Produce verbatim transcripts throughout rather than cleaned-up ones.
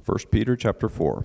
First Peter chapter four.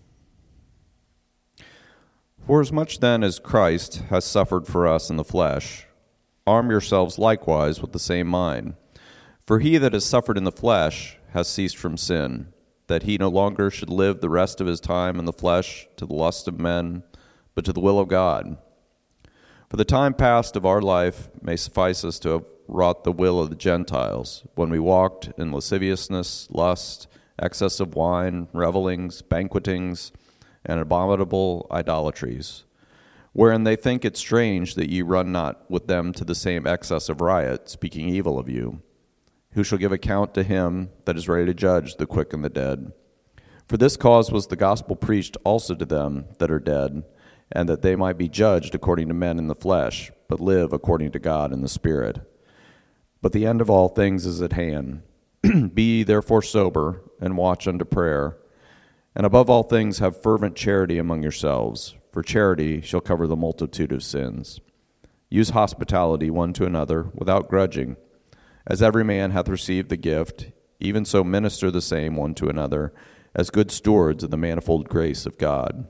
For as much then as Christ has suffered for us in the flesh, arm yourselves likewise with the same mind. For he that has suffered in the flesh has ceased from sin, that he no longer should live the rest of his time in the flesh to the lust of men, but to the will of God. For the time past of our life may suffice us to have wrought the will of the Gentiles, when we walked in lasciviousness, lust, excess of wine, revellings, banquetings, and abominable idolatries, wherein they think it strange that ye run not with them to the same excess of riot, speaking evil of you, who shall give account to him that is ready to judge the quick and the dead. For this cause was the gospel preached also to them that are dead, and that they might be judged according to men in the flesh, but live according to God in the Spirit. But the end of all things is at hand. Be ye therefore sober, and watch unto prayer. And above all things have fervent charity among yourselves, for charity shall cover the multitude of sins. Use hospitality one to another, without grudging. As every man hath received the gift, even so minister the same one to another, as good stewards of the manifold grace of God.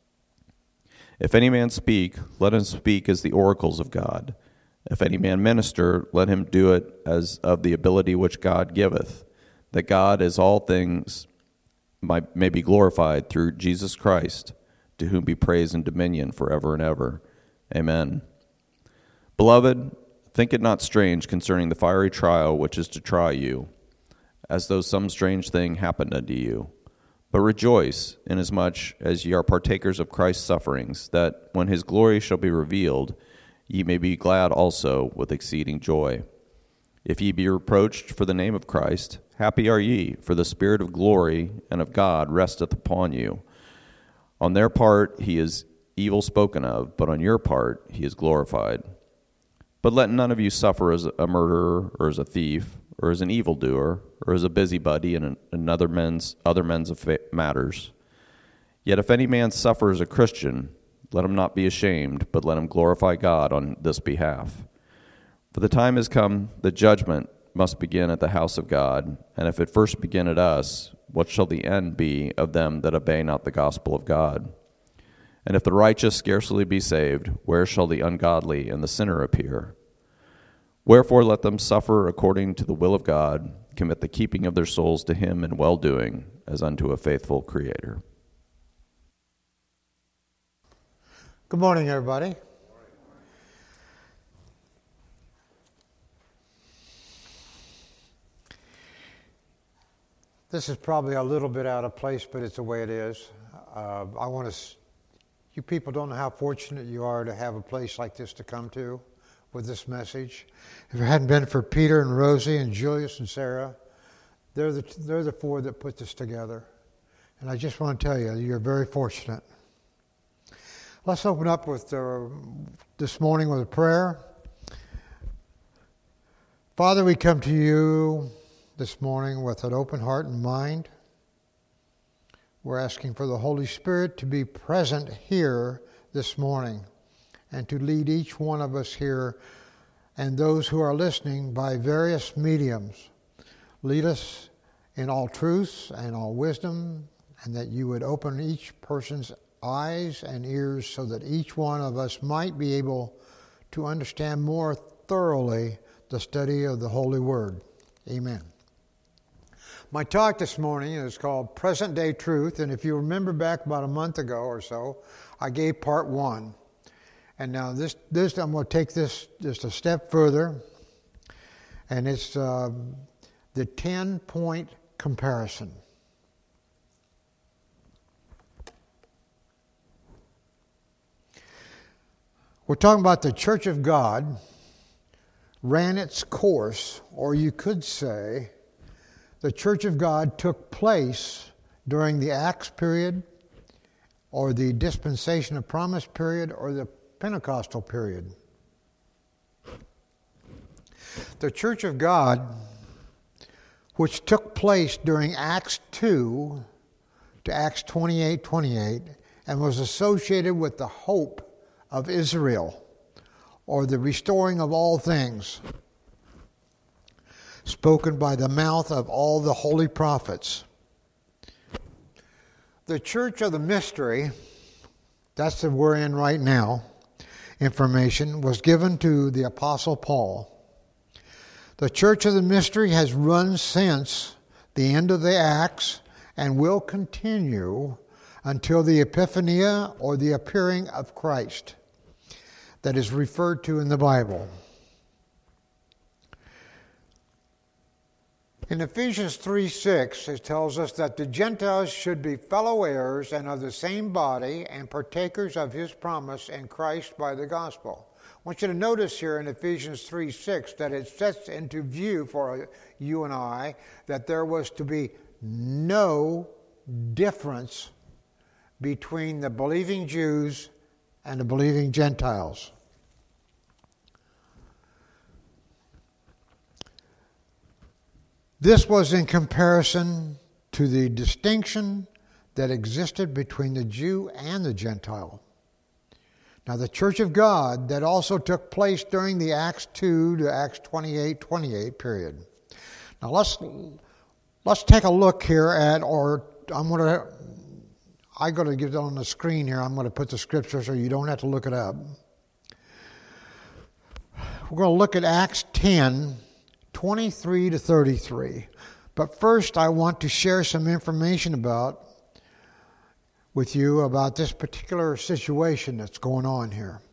If any man speak, let him speak as the oracles of God. If any man minister, let him do it as of the ability which God giveth, that God as all things might, may be glorified through Jesus Christ, to whom be praise and dominion forever and ever. Amen. Beloved, think it not strange concerning the fiery trial which is to try you, as though some strange thing happened unto you. But rejoice, inasmuch as ye are partakers of Christ's sufferings, that when his glory shall be revealed, ye may be glad also with exceeding joy. If ye be reproached for the name of Christ, happy are ye, for the Spirit of glory and of God resteth upon you. On their part he is evil spoken of, but on your part he is glorified. But let none of you suffer as a murderer, or as a thief, or as an evildoer, or as a busybody in another men's other men's matters. Yet if any man suffer as a Christian, let him not be ashamed, but let him glorify God on this behalf. For the time is come that judgment must begin at the house of God, and if it first begin at us, what shall the end be of them that obey not the gospel of God? And if the righteous scarcely be saved, where shall the ungodly and the sinner appear? Wherefore let them suffer according to the will of God, commit the keeping of their souls to him in well-doing, as unto a faithful Creator. Good morning, everybody. This is probably a little bit out of place, but it's the way it is. Uh, I want to. You people don't know how fortunate you are to have a place like this to come to with this message. If it hadn't been for Peter and Rosie and Julius and Sarah, they're the they're the four that put this together. And I just want to tell you, you're very fortunate. Let's open up with uh, this morning with a prayer. Father, we come to you this morning with an open heart and mind. We're asking for the Holy Spirit to be present here this morning and to lead each one of us here and those who are listening by various mediums. Lead us in all truth and all wisdom, and that you would open each person's eyes and ears so that each one of us might be able to understand more thoroughly the study of the Holy Word. Amen. My talk this morning is called Present Day Truth, and if you remember back about a month ago or so, I gave part one. And now this, this I'm going to take this just a step further, and it's uh, the ten-point comparison. We're talking about the Church of God ran its course, or you could say the Church of God took place during the Acts period, or the Dispensation of Promise period, or the Pentecostal period. The Church of God, which took place during Acts two to Acts twenty-eight twenty-eight, and was associated with the hope of Israel, or the restoring of all things, spoken by the mouth of all the holy prophets. The church of the mystery, that's the we're in right now, information was given to the Apostle Paul. The church of the mystery has run since the end of the Acts and will continue until the Epiphania or the appearing of Christ that is referred to in the Bible. In Ephesians three six, it tells us that the Gentiles should be fellow heirs and of the same body and partakers of his promise in Christ by the gospel. I want you to notice here in Ephesians three six that it sets into view for you and I that there was to be no difference between the believing Jews and the believing Gentiles. This was in comparison to the distinction that existed between the Jew and the Gentile. Now, the Church of God that also took place during the Acts two to Acts twenty-eight twenty-eight period. Now, let's let's take a look here at, or I'm going to, I'm going to get it on the screen here. I'm going to put the scripture so you don't have to look it up. We're going to look at Acts ten. twenty-three to thirty-three. But first I want to share some information about with you about this particular situation that's going on here.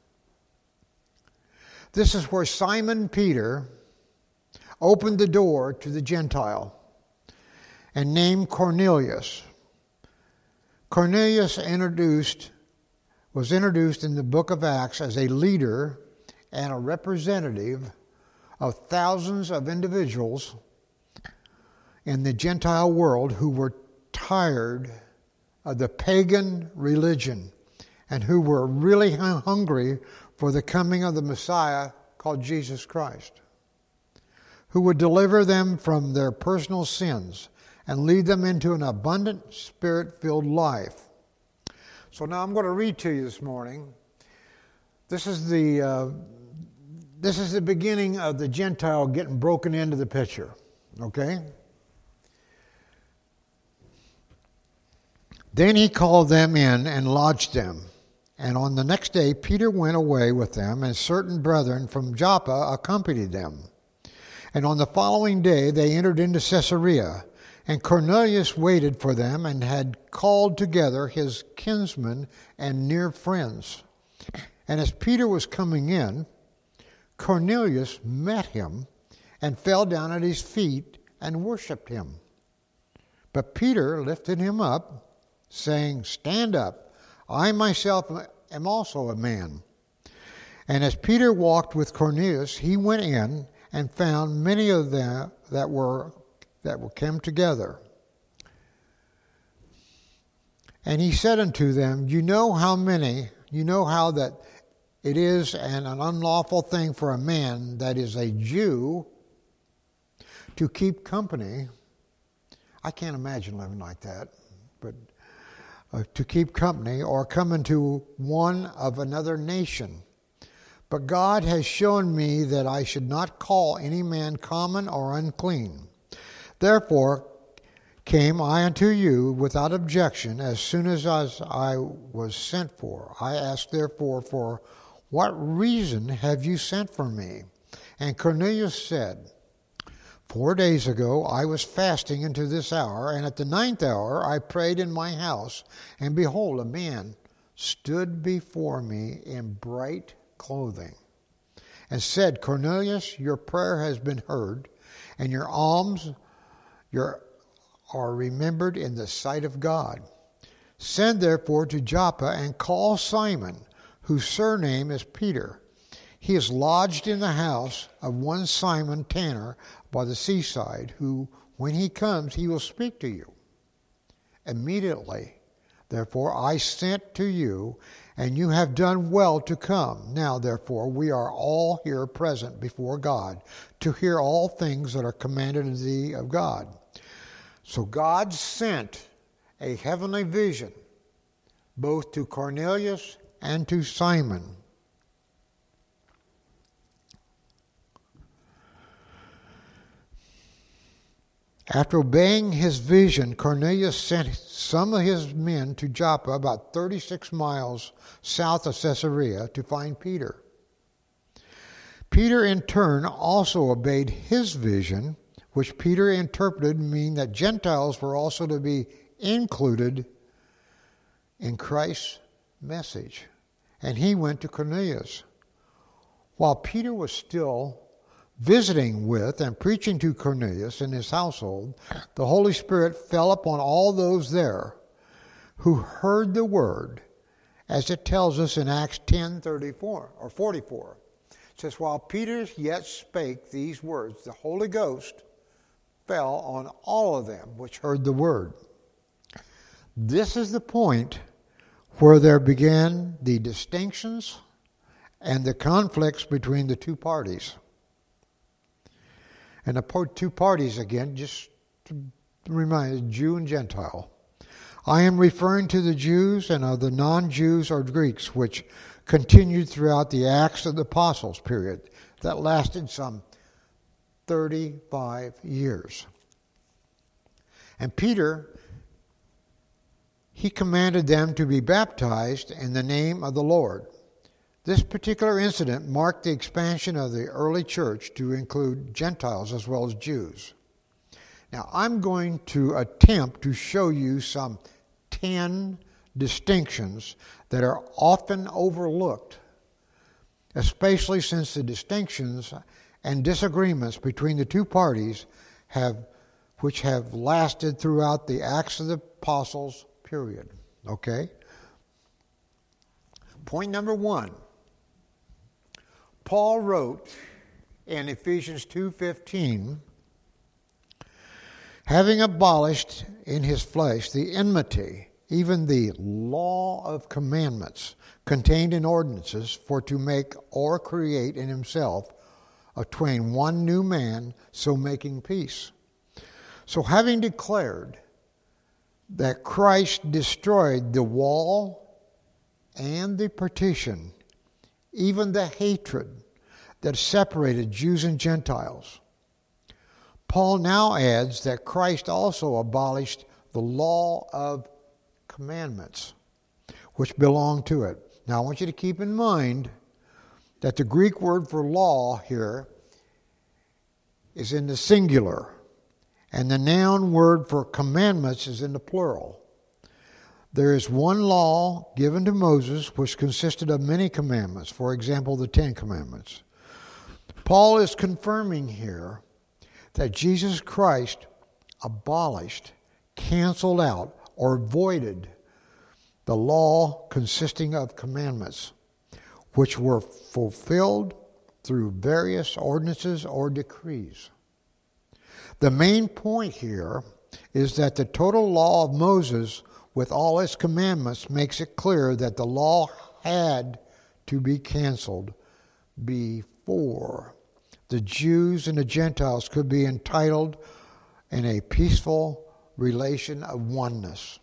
This is where Simon Peter opened the door to the Gentile and named Cornelius. Cornelius introduced was introduced in the book of Acts as a leader and a representative of thousands of individuals in the Gentile world who were tired of the pagan religion and who were really hungry for the coming of the Messiah called Jesus Christ, who would deliver them from their personal sins and lead them into an abundant, spirit-filled life. So now I'm going to read to you this morning. This is the... Uh, This is the beginning of the Gentile getting broken into the picture, okay? Then he called them in and lodged them. And on the next day, Peter went away with them, and certain brethren from Joppa accompanied them. And on the following day, they entered into Caesarea. And Cornelius waited for them and had called together his kinsmen and near friends. And as Peter was coming in, Cornelius met him and fell down at his feet and worshipped him. But Peter lifted him up, saying, "Stand up, I myself am also a man." And as Peter walked with Cornelius, he went in and found many of them that were that were come together. And he said unto them, "You know how many, you know how that it is an, an unlawful thing for a man that is a Jew to keep company." I can't imagine living like that, but uh, to keep company or come into one of another nation. But God has shown me that I should not call any man common or unclean. Therefore came I unto you without objection as soon as I was sent for. I asked therefore for what reason have you sent for me? And Cornelius said, Four days ago I was fasting unto this hour, and at the ninth hour I prayed in my house, and behold, a man stood before me in bright clothing, and said, Cornelius, your prayer has been heard, and your alms your, are remembered in the sight of God. Send therefore to Joppa and call Simon, whose surname is Peter. He is lodged in the house of one Simon Tanner by the seaside, who, when he comes, he will speak to you. Immediately, therefore, I sent to you, and you have done well to come. Now, therefore, we are all here present before God to hear all things that are commanded of thee of God. So God sent a heavenly vision both to Cornelius and to Simon. After obeying his vision, Cornelius sent some of his men to Joppa, about thirty-six miles south of Caesarea, to find Peter. Peter, in turn, also obeyed his vision, which Peter interpreted mean that Gentiles were also to be included in Christ's message. And he went to Cornelius. While Peter was still visiting with and preaching to Cornelius and his household, the Holy Spirit fell upon all those there who heard the word, as it tells us in Acts ten thirty-four or forty-four. It says, while Peter yet spake these words, the Holy Ghost fell on all of them which heard the word. This is the point where there began the distinctions and the conflicts between the two parties. And the two parties, again, just to remind, Jew and Gentile. I am referring to the Jews and of the non-Jews or Greeks, which continued throughout the Acts of the Apostles period that lasted some thirty-five years. And Peter, he commanded them to be baptized in the name of the Lord. This particular incident marked the expansion of the early church to include Gentiles as well as Jews. Now, I'm going to attempt to show you some ten distinctions that are often overlooked, especially since the distinctions and disagreements between the two parties have, which have lasted throughout the Acts of the Apostles period. Okay? Point number one. Paul wrote in Ephesians two fifteen, having abolished in his flesh the enmity, even the law of commandments contained in ordinances, for to make or create in himself of twain one new man, so making peace. So having declared that Christ destroyed the wall and the partition, even the hatred that separated Jews and Gentiles, Paul now adds that Christ also abolished the law of commandments, which belong to it. Now I want you to keep in mind that the Greek word for law here is in the singular, and the noun word for commandments is in the plural. There is one law given to Moses which consisted of many commandments, for example, the Ten Commandments. Paul is confirming here that Jesus Christ abolished, canceled out, or voided the law consisting of commandments, which were fulfilled through various ordinances or decrees. The main point here is that the total law of Moses, with all its commandments, makes it clear that the law had to be canceled before the Jews and the Gentiles could be entitled in a peaceful relation of oneness.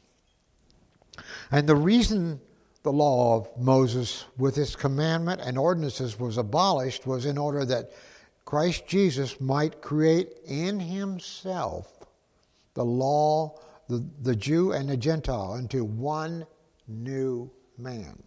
And the reason the law of Moses with its commandment and ordinances was abolished was in order that Christ Jesus might create in himself the law, the, the Jew and the Gentile, into one new man,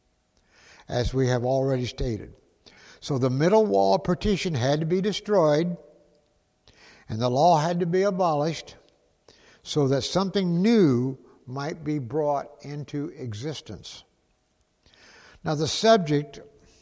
as we have already stated. So the middle wall partition had to be destroyed, and the law had to be abolished so that something new might be brought into existence. Now the subject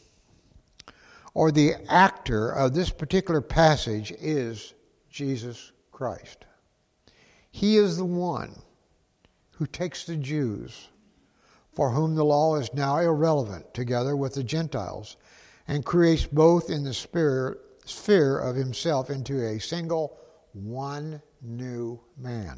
or the actor of this particular passage is Jesus Christ. He is the one who takes the Jews, for whom the law is now irrelevant, together with the Gentiles, and creates both in the spirit, sphere of himself into a single, one new man.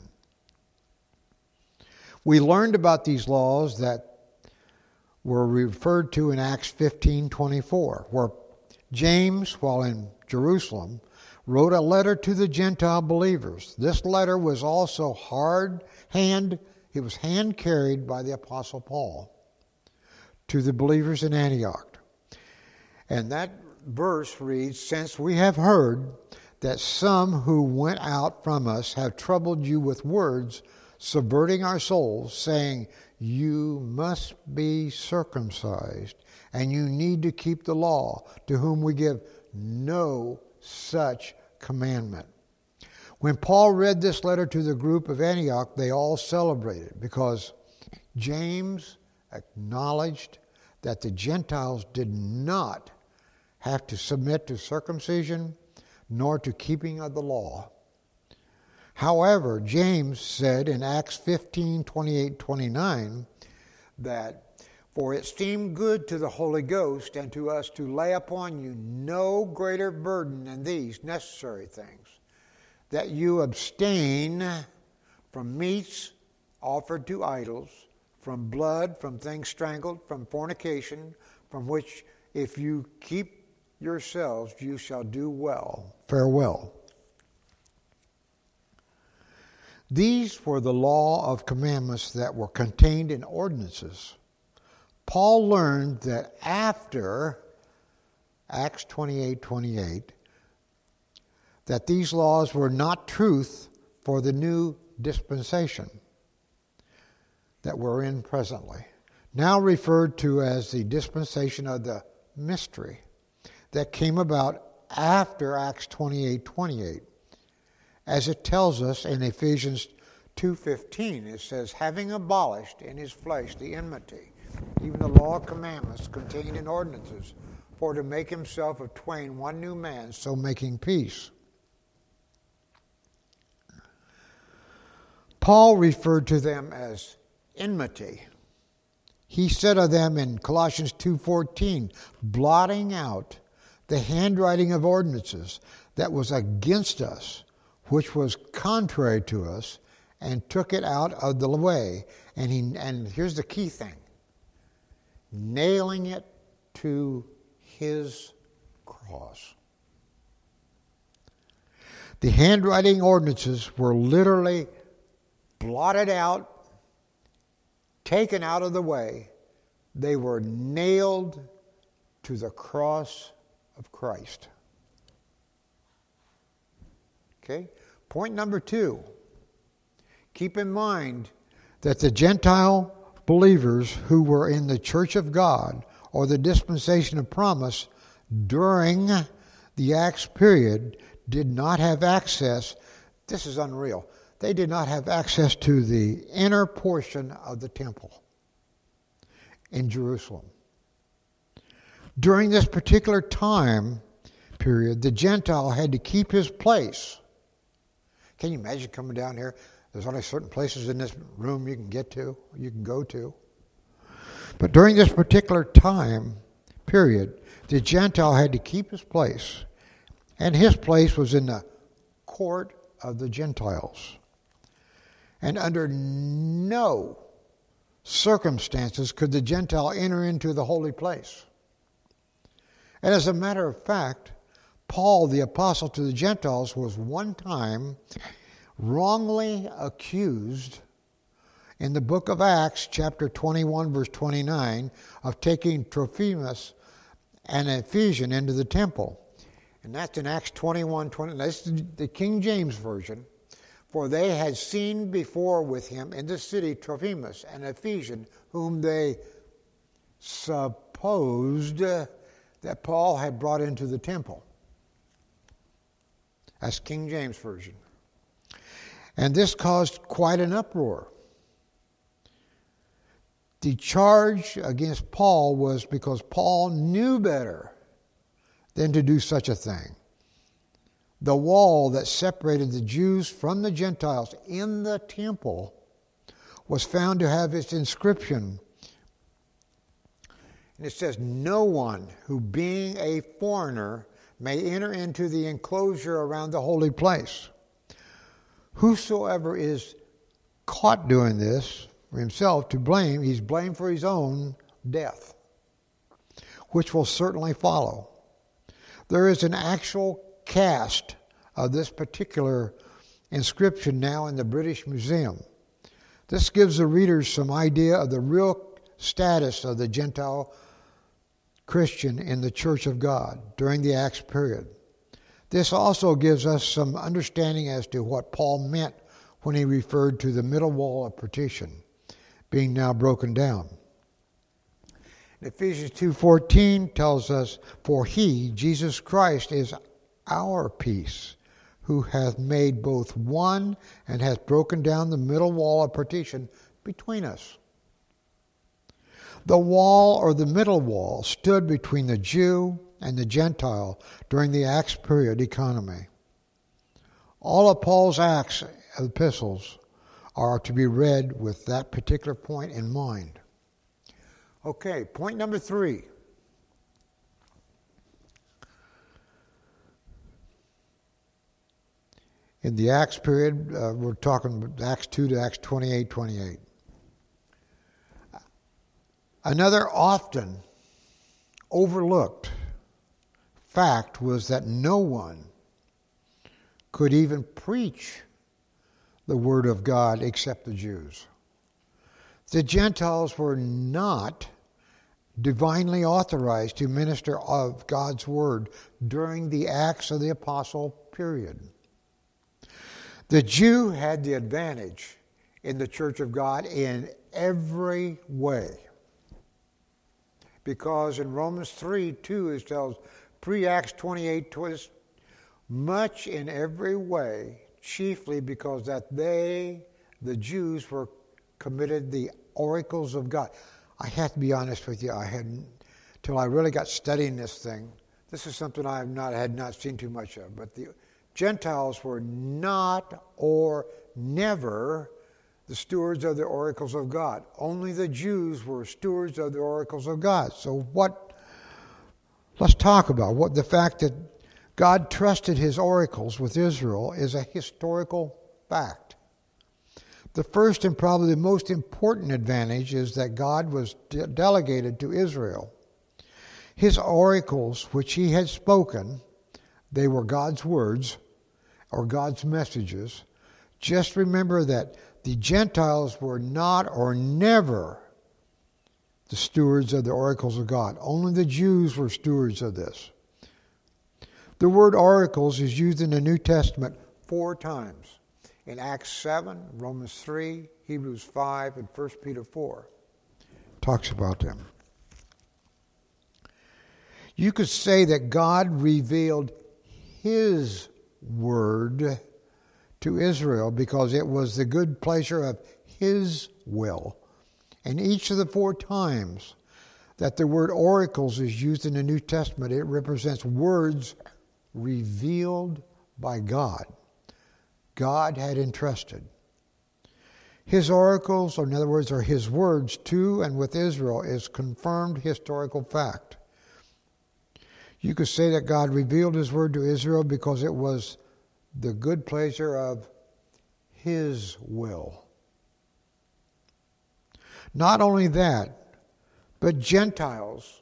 We learned about these laws that were referred to in Acts fifteen twenty-four, where James, while in Jerusalem, wrote a letter to the Gentile believers. This letter was also hard hand, it was hand carried by the Apostle Paul to the believers in Antioch. And that verse reads, since we have heard that some who went out from us have troubled you with words, subverting our souls, saying, you must be circumcised, and you need to keep the law, to whom we give no such commandment. When Paul read this letter to the group of Antioch, they all celebrated because James acknowledged that the Gentiles did not have to submit to circumcision nor to keeping of the law. However, James said in Acts fifteen, twenty-eight, twenty-nine that, for it seemed good to the Holy Ghost and to us to lay upon you no greater burden than these necessary things, that you abstain from meats offered to idols, from blood, from things strangled, from fornication, from which if you keep yourselves, you shall do well. Farewell. These were the law of commandments that were contained in ordinances. Paul learned that after Acts twenty-eight, twenty-eight, that these laws were not truth for the new dispensation that we're in presently, now referred to as the dispensation of the mystery that came about after Acts twenty-eight, twenty-eight. As it tells us in Ephesians two fifteen, it says, having abolished in his flesh the enmity, even the law of commandments contained in ordinances, for to make himself of twain one new man, so making peace. Paul referred to them as enmity. He said of them in Colossians two fourteen, blotting out the handwriting of ordinances that was against us, which was contrary to us, and took it out of the way. And he, and here's the key thing, nailing it to his cross. The handwriting ordinances were literally blotted out, taken out of the way. They were nailed to the cross of Christ. Okay? Point number two. Keep in mind that the Gentile believers who were in the church of God or the dispensation of promise during the Acts period did not have access. This is unreal. They did not have access to the inner portion of the temple in Jerusalem. During this particular time period, the Gentile had to keep his place. Can you imagine coming down here? There's only certain places in this room you can get to, you can go to. But during this particular time period, the Gentile had to keep his place. And his place was in the court of the Gentiles. And under no circumstances could the Gentile enter into the holy place. And as a matter of fact, Paul, the apostle to the Gentiles, was one time wrongly accused in the book of Acts, chapter twenty-one, verse twenty-nine, of taking Trophimus, an Ephesian, into the temple. And that's in Acts twenty-one, twenty. That's the King James Version. For they had seen before with him in the city Trophimus, an Ephesian, whom they supposed that Paul had brought into the temple. That's King James Version. And this caused quite an uproar. The charge against Paul was because Paul knew better than to do such a thing. The wall that separated the Jews from the Gentiles in the temple was found to have its inscription. And it says, no one who being a foreigner may enter into the enclosure around the holy place. Whosoever is caught doing this for himself to blame, he's blamed for his own death, which will certainly follow. There is an actual cast of this particular inscription now in the British Museum. This gives the readers some idea of the real status of the Gentile Christian in the Church of God during the Acts period. This also gives us some understanding as to what Paul meant when he referred to the middle wall of partition being now broken down. Ephesians two fourteen tells us, "For he, Jesus Christ, is our peace, who hath made both one and hath broken down the middle wall of partition between us." The wall, or the middle wall, stood between the Jew and the Gentile during the Acts period economy. All of Paul's Acts epistles are to be read with that particular point in mind. Okay, point number three. In the Acts period, uh, we're talking Acts two to Acts twenty-eight, twenty-eight. Another often overlooked fact was that no one could even preach the Word of God except the Jews. The Gentiles were not divinely authorized to minister of God's Word during the Acts of the Apostle period. The Jew had the advantage in the Church of God in every way. Because in Romans three two it tells, pre-Acts twenty-eight, twas much in every way, chiefly because that they, the Jews, were committed the oracles of God. I have to be honest with you, I hadn't, till I really got studying this thing, this is something I have not had not seen too much of, but the Gentiles were not or never the stewards of the oracles of God. Only the Jews were stewards of the oracles of God. So what, let's talk about what the fact that God trusted his oracles with Israel is a historical fact. The first and probably the most important advantage is that God was de- delegated to Israel. His oracles, which he had spoken, they were God's words or God's messages. Just remember that the Gentiles were not or never the stewards of the oracles of God. Only the Jews were stewards of this. The word oracles is used in the New Testament four times. In Acts seven, Romans three, Hebrews five, and First Peter four. Talks about them. You could say that God revealed his word to Israel because it was the good pleasure of his will. And each of the four times that the word oracles is used in the New Testament, it represents words revealed by God. God had entrusted. His oracles, or in other words, are his words to and with Israel, is confirmed historical fact. You could say that God revealed his word to Israel because it was the good pleasure of his will. Not only that, but Gentiles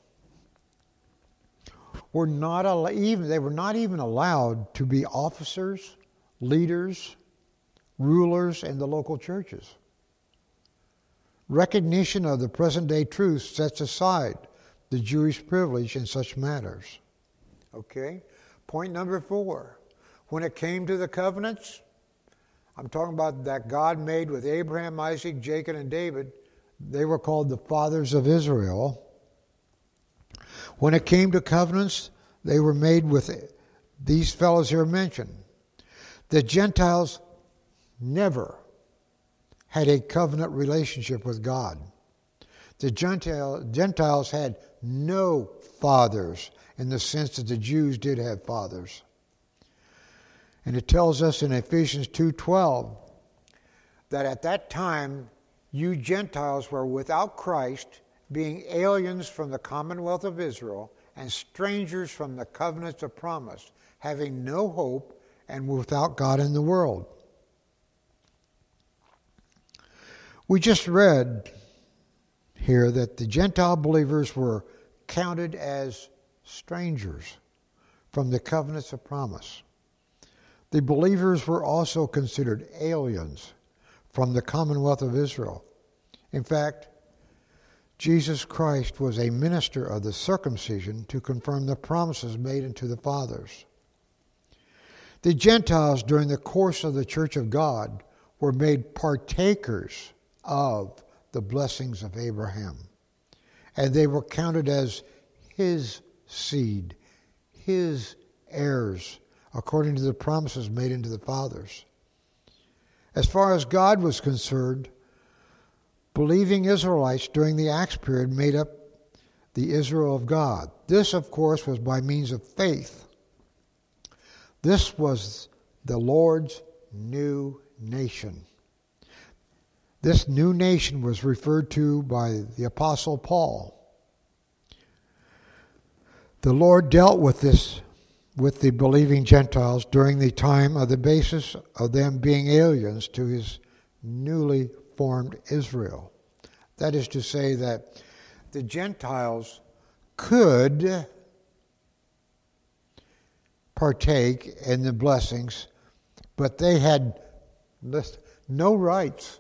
were not al- even they were not even allowed to be officers, leaders, rulers in the local churches. Recognition of the present-day truth sets aside the Jewish privilege in such matters. Okay? Point number four. When it came to the covenants, I'm talking about that God made with Abraham, Isaac, Jacob, and David. They were called the fathers of Israel. When it came to covenants, they were made with these fellows here mentioned. The Gentiles never had a covenant relationship with God. The Gentile, Gentiles had no fathers in the sense that the Jews did have fathers. And it tells us in Ephesians two twelve that at that time you Gentiles were without Christ, being aliens from the commonwealth of Israel and strangers from the covenants of promise, having no hope and without God in the world. We just read here that the Gentile believers were counted as strangers from the covenants of promise. The believers were also considered aliens from the commonwealth of Israel. In fact, Jesus Christ was a minister of the circumcision to confirm the promises made unto the fathers. The Gentiles, during the course of the church of God, were made partakers of the blessings of Abraham. And they were counted as his seed, his heirs, according to the promises made unto the fathers. As far as God was concerned, believing Israelites during the Acts period made up the Israel of God. This, of course, was by means of faith. This was the Lord's new nation. This new nation was referred to by the Apostle Paul. The Lord dealt with this, with the believing Gentiles during the time of the basis of them being aliens to his newly formed Israel. That is to say that the Gentiles could partake in the blessings, but they had no rights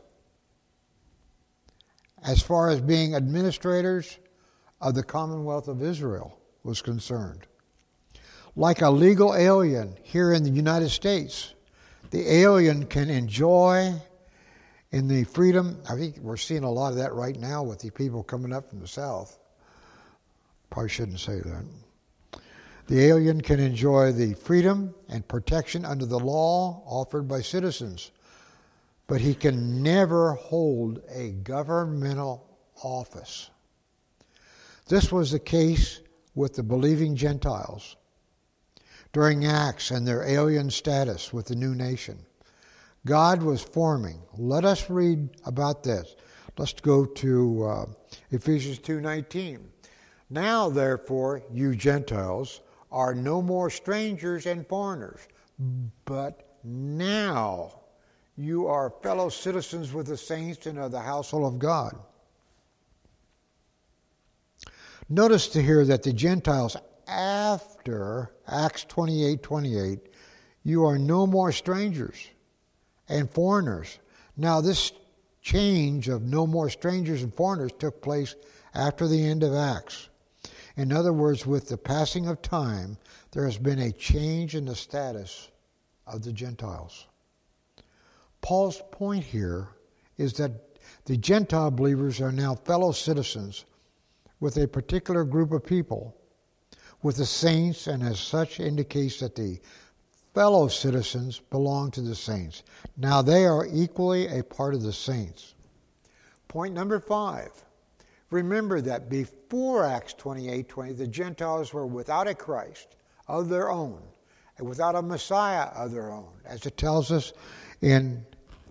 as far as being administrators of the Commonwealth of Israel was concerned. Like a legal alien here in the United States, the alien can enjoy in the freedom. I think we're seeing a lot of that right now with the people coming up from the South. Probably shouldn't say that. The alien can enjoy the freedom and protection under the law offered by citizens, but he can never hold a governmental office. This was the case with the believing Gentiles during Acts and their alien status with the new nation. God was forming. Let us read about this. Let's go to uh, Ephesians two nineteen. Now, therefore, you Gentiles are no more strangers and foreigners, but now you are fellow citizens with the saints and of the household of God. Notice to here that the Gentiles, after Acts twenty-eight twenty-eight, you are no more strangers and foreigners. Now, this change of no more strangers and foreigners took place after the end of Acts. In other words, with the passing of time, there has been a change in the status of the Gentiles. Paul's point here is that the Gentile believers are now fellow citizens with a particular group of people, with the saints, and as such indicates that the fellow citizens belong to the saints. Now they are equally a part of the saints. Point number five. Remember that before Acts twenty-eight twenty, the Gentiles were without a Christ of their own, and without a Messiah of their own, as it tells us in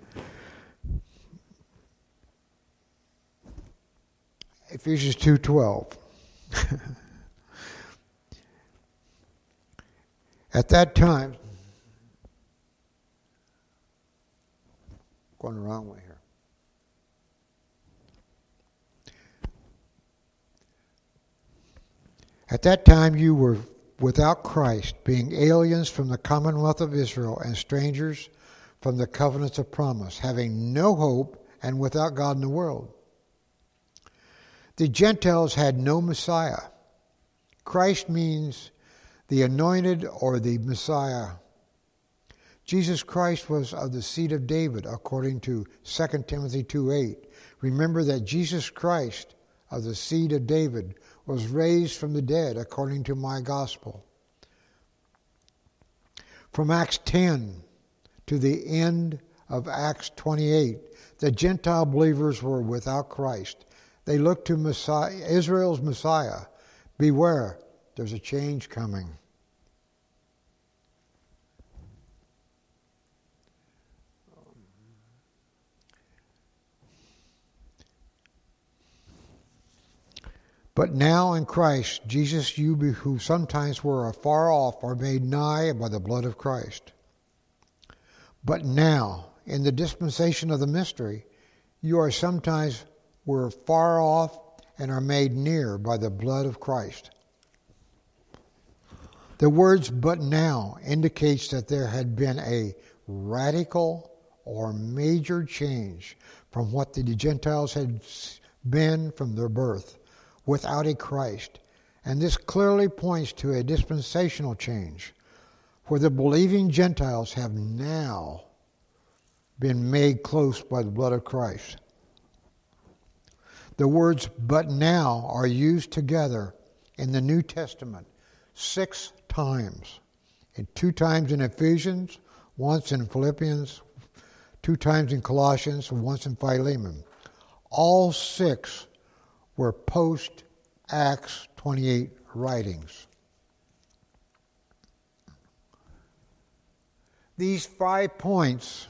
Ephesians two twelve. At that time, going the wrong way here. At that time you were without Christ, being aliens from the commonwealth of Israel and strangers from the covenants of promise, having no hope and without God in the world. The Gentiles had no Messiah. Christ means the anointed or the Messiah. Jesus Christ was of the seed of David, according to Second Timothy two eight. Remember that Jesus Christ, of the seed of David, was raised from the dead, according to my gospel. From Acts ten to the end of Acts twenty-eight, the Gentile believers were without Christ. They looked to Messiah, Israel's Messiah. Beware, there's a change coming. But now in Christ Jesus, you who sometimes were afar off are made nigh by the blood of Christ. But now, in the dispensation of the mystery, you are sometimes were far off and are made near by the blood of Christ. The words "but now" indicates that there had been a radical or major change from what the Gentiles had been from their birth, without a Christ. And this clearly points to a dispensational change. For the believing Gentiles have now been made close by the blood of Christ. The words "but now" are used together in the New Testament six times. And two times in Ephesians, once in Philippians, two times in Colossians, and once in Philemon. All six were post-Acts twenty-eight writings. These five points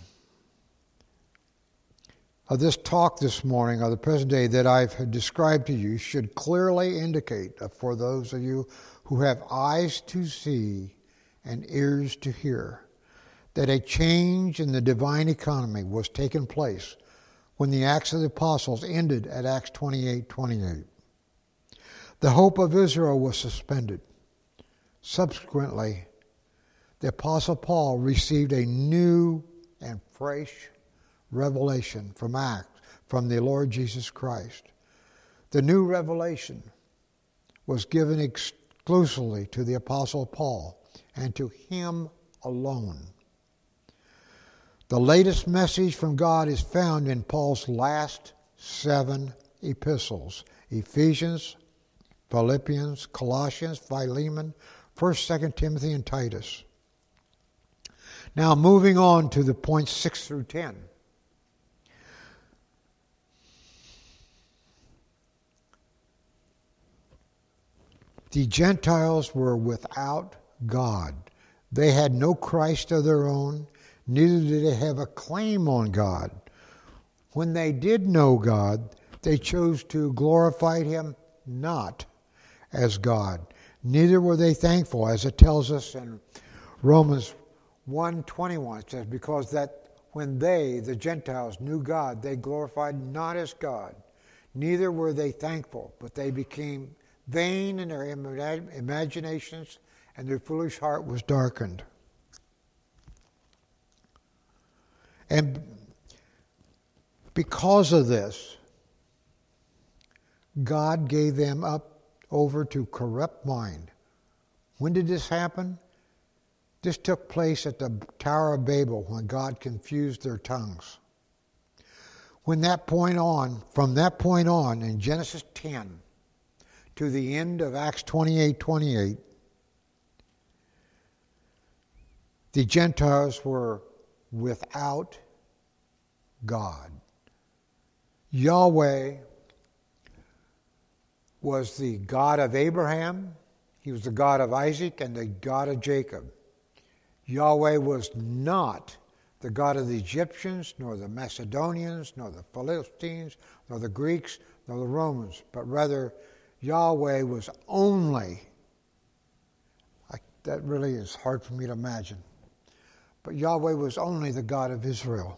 of this talk this morning, or the present day, that I've described to you should clearly indicate, for those of you who have eyes to see and ears to hear, that a change in the divine economy was taking place when the Acts of the Apostles ended at Acts twenty-eight twenty-eight. The hope of Israel was suspended. Subsequently, the Apostle Paul received a new and fresh revelation from Acts, from the Lord Jesus Christ. The new revelation was given exclusively to the Apostle Paul and to him alone. The latest message from God is found in Paul's last seven epistles: Ephesians, Philippians, Colossians, Philemon, First, Second Timothy, and Titus. Now, moving on to the points six through ten. The Gentiles were without God. They had no Christ of their own, neither did they have a claim on God. When they did know God, they chose to glorify him not as God. Neither were they thankful, as it tells us in Romans one twenty-one. It says, because that when they, the Gentiles, knew God, they glorified not as God. Neither were they thankful, but they became vain in their imaginations, and their foolish heart was darkened. And because of this, God gave them up over to corrupt mind. When did this happen? This took place at the Tower of Babel, when God confused their tongues. When that point on, from that point on, in Genesis ten to the end of Acts twenty-eight twenty-eight, the Gentiles were without God. Yahweh was the God of Abraham, he was the God of Isaac, and the God of Jacob. Yahweh was not the God of the Egyptians, nor the Macedonians, nor the Philistines, nor the Greeks, nor the Romans, but rather Yahweh was only, I, that really is hard for me to imagine, but Yahweh was only the God of Israel.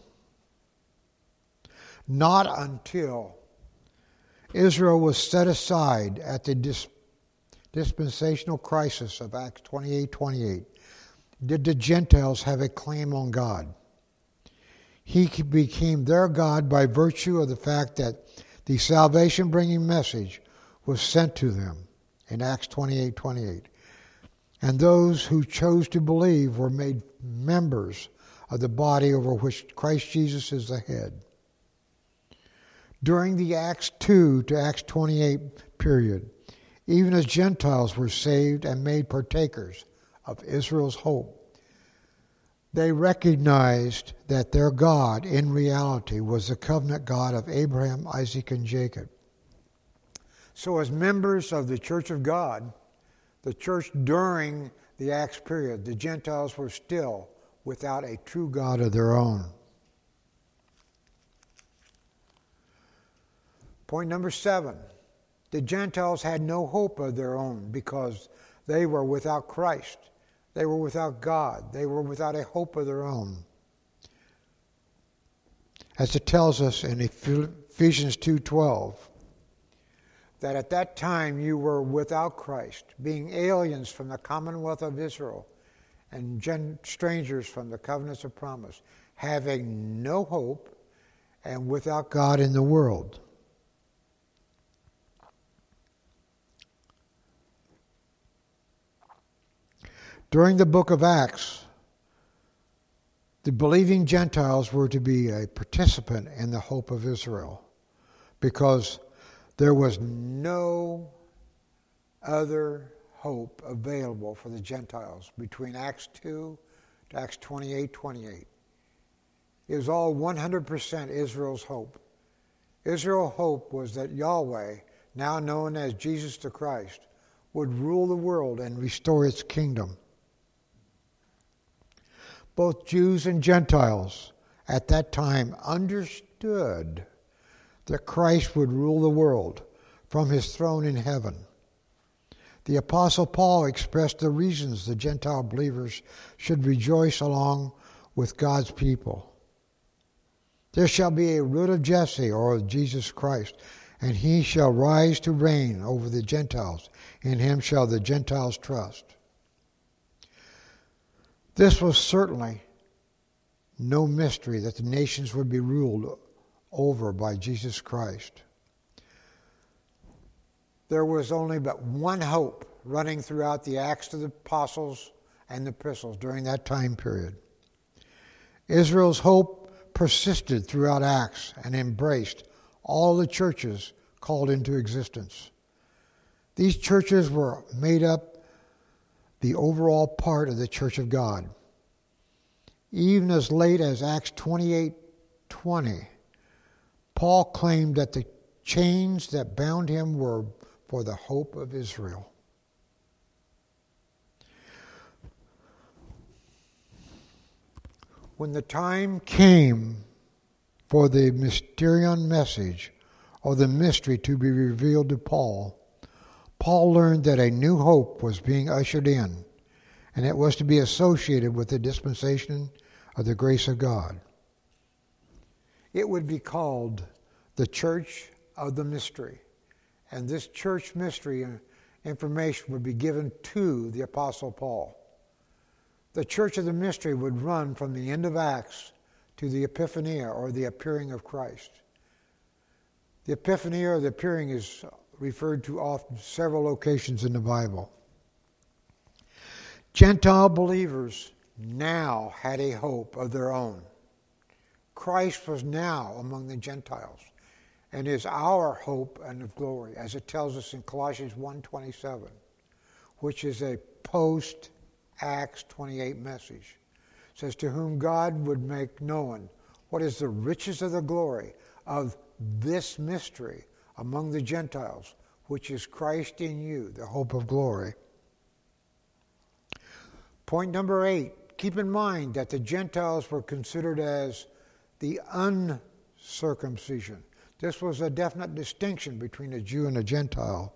Not until Israel was set aside at the dis- dispensational crisis of Acts twenty-eight twenty-eight did the Gentiles have a claim on God. He became their God by virtue of the fact that the salvation-bringing message was sent to them in Acts twenty-eight twenty-eight. And those who chose to believe were made members of the body over which Christ Jesus is the head. During the Acts two to Acts twenty-eight period, even as Gentiles were saved and made partakers of Israel's hope, they recognized that their God in reality was the covenant God of Abraham, Isaac, and Jacob. So as members of the Church of God, the church during the Acts period, the Gentiles were still without a true God of their own. Point number seven, the Gentiles had no hope of their own because they were without Christ. They were without God. They were without a hope of their own. As it tells us in Ephesians two twelve, that at that time you were without Christ, being aliens from the commonwealth of Israel and gen- strangers from the covenants of promise, having no hope and without God in the world. During the book of Acts, the believing Gentiles were to be a participant in the hope of Israel because there was no other hope available for the Gentiles between Acts two to Acts twenty-eight twenty-eight. It was all one hundred percent Israel's hope. Israel's hope was that Yahweh, now known as Jesus the Christ, would rule the world and restore its kingdom. Both Jews and Gentiles at that time understood that Christ would rule the world from his throne in heaven. The Apostle Paul expressed the reasons the Gentile believers should rejoice along with God's people. There shall be a root of Jesse, or of Jesus Christ, and he shall rise to reign over the Gentiles. In him shall the Gentiles trust. This was certainly no mystery that the nations would be ruled over by Jesus Christ. There was only but one hope running throughout the Acts of the Apostles and the epistles during that time period. Israel's hope persisted throughout Acts and embraced all the churches called into existence. These churches were made up the overall part of the Church of God. Even as late as Acts twenty-eight twenty, Paul claimed that the chains that bound him were for the hope of Israel. When the time came for the mysterion message, or the mystery to be revealed to Paul, Paul learned that a new hope was being ushered in, and it was to be associated with the dispensation of the grace of God. It would be called the Church of the Mystery, and this church mystery information would be given to the Apostle Paul. The Church of the Mystery would run from the end of Acts to the Epiphania, or the appearing of Christ. The Epiphania, or the appearing, is referred to often several locations in the Bible. Gentile believers now had a hope of their own. Christ was now among the Gentiles and is our hope and of glory, as it tells us in Colossians one twenty-seven, which is a post-Acts twenty-eight message. It says, to whom God would make known what is the riches of the glory of this mystery among the Gentiles, which is Christ in you, the hope of glory. Point number eight, keep in mind that the Gentiles were considered as the uncircumcision. This was a definite distinction between a Jew and a Gentile.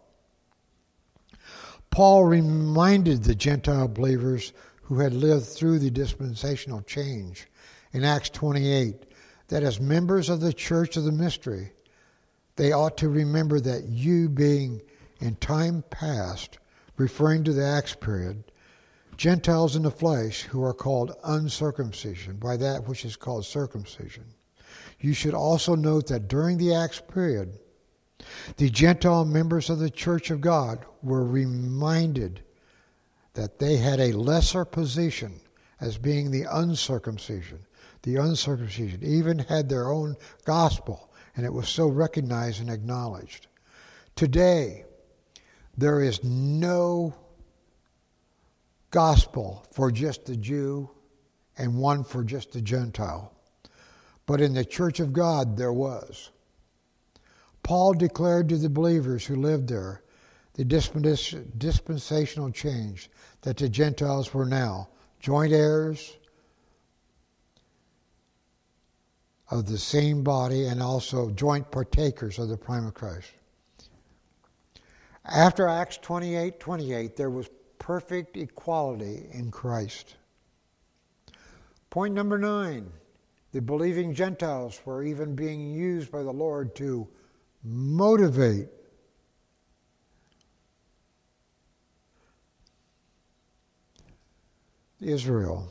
Paul reminded the Gentile believers who had lived through the dispensational change in Acts twenty-eight that as members of the church of the mystery, they ought to remember that you being in time past, referring to the Acts period, Gentiles in the flesh who are called uncircumcision by that which is called circumcision. You should also note that during the Acts period, the Gentile members of the Church of God were reminded that they had a lesser position as being the uncircumcision. The uncircumcision even had their own gospel, and it was so recognized and acknowledged. Today, there is no gospel for just the Jew and one for just the Gentile. But in the Church of God, there was. Paul declared to the believers who lived there the dispensational change that the Gentiles were now joint heirs of the same body and also joint partakers of the prime of Christ. After Acts twenty-eight twenty-eight, there was perfect equality in Christ. Point number nine, the believing Gentiles were even being used by the Lord to motivate Israel.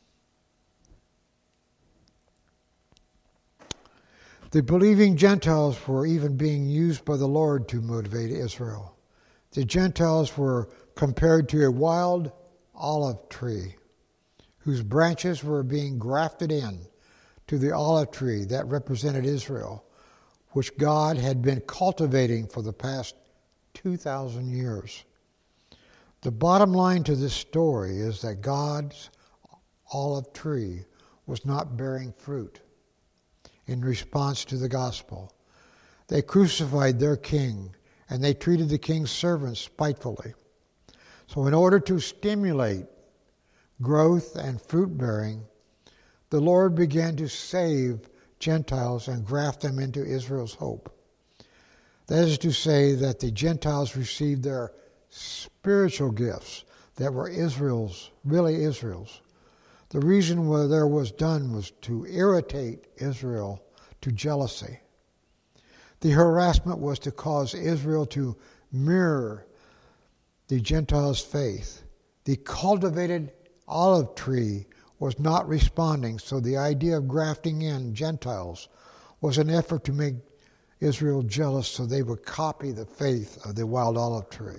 The believing Gentiles were even being used by the Lord to motivate Israel. The Gentiles were compared to a wild olive tree, whose branches were being grafted in to the olive tree that represented Israel, which God had been cultivating for the past two thousand years. The bottom line to this story is that God's olive tree was not bearing fruit in response to the gospel. They crucified their king, and they treated the king's servants spitefully. So in order to stimulate growth and fruit bearing, the Lord began to save Gentiles and graft them into Israel's hope. That is to say that the Gentiles received their spiritual gifts that were Israel's, really Israel's. The reason why there was done was to irritate Israel to jealousy. The harassment was to cause Israel to mirror the Gentiles' faith. The cultivated olive tree was not responding, so the idea of grafting in Gentiles was an effort to make Israel jealous so they would copy the faith of the wild olive tree.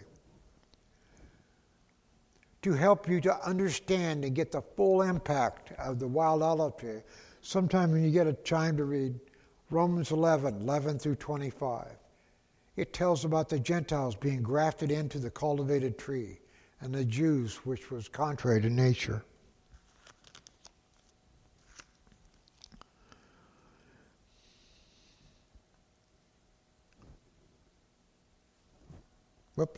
To help you to understand and get the full impact of the wild olive tree, sometime when you get a time to read Romans eleven, eleven through twenty-five, it tells about the Gentiles being grafted into the cultivated tree and the Jews, which was contrary to nature. Whoops.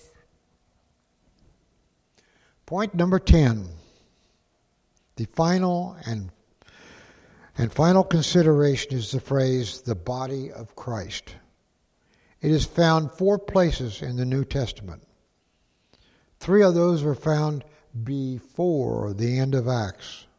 Point number ten. The final and and final consideration is the phrase, the body of Christ. It is found four places in the New Testament. Three of those were found before the end of Acts.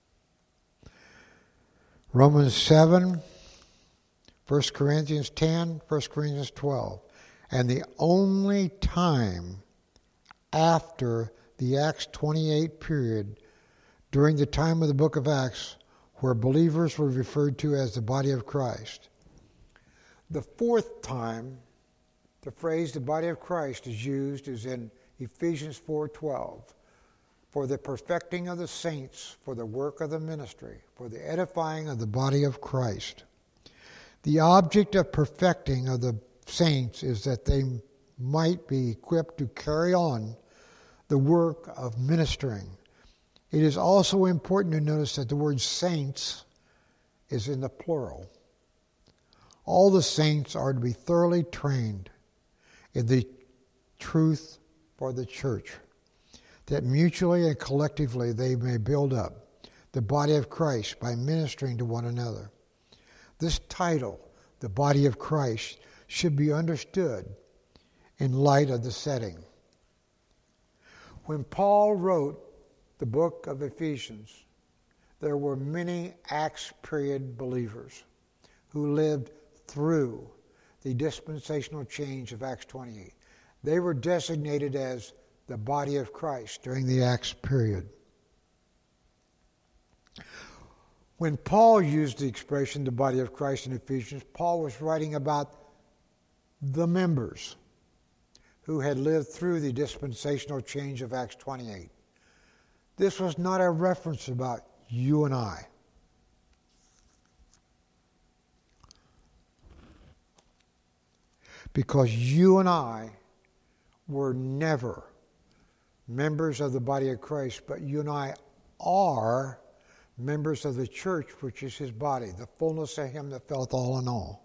Romans seven, First Corinthians ten, First Corinthians twelve. And the only time after the Acts twenty-eight period, during the time of the book of Acts, where believers were referred to as the body of Christ. The fourth time the phrase the body of Christ is used is in Ephesians four twelve, for the perfecting of the saints, for the work of the ministry, for the edifying of the body of Christ. The object of perfecting of the saints is that they might be equipped to carry on the work of ministering. It is also important to notice that the word saints is in the plural. All the saints are to be thoroughly trained in the truth for the church, that mutually and collectively they may build up the body of Christ by ministering to one another. This title, the body of Christ, should be understood in light of the setting. When Paul wrote the book of Ephesians, there were many Acts period believers who lived through the dispensational change of Acts twenty-eight. They were designated as the body of Christ during the Acts period. When Paul used the expression the body of Christ in Ephesians, Paul was writing about the members who had lived through the dispensational change of Acts twenty-eight. This was not a reference about you and I. Because you and I were never members of the body of Christ, but you and I are members of the church, which is his body, the fullness of him that filleth all in all.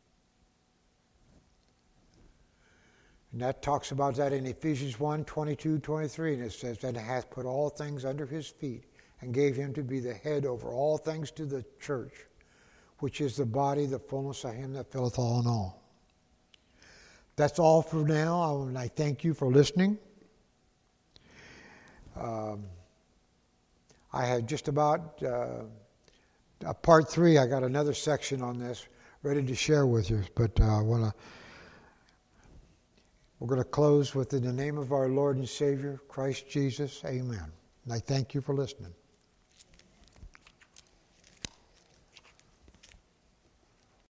And that talks about that in Ephesians one, twenty-two, twenty-three, and it says, that hath put all things under his feet, and gave him to be the head over all things to the church, which is the body, the fullness of him that filleth all in all. That's all for now. I thank you for listening. Um, I have just about, uh, uh, part three, I got another section on this ready to share with you, but uh, I want to We're going to close with in the name of our Lord and Savior, Christ Jesus, amen. And I thank you for listening.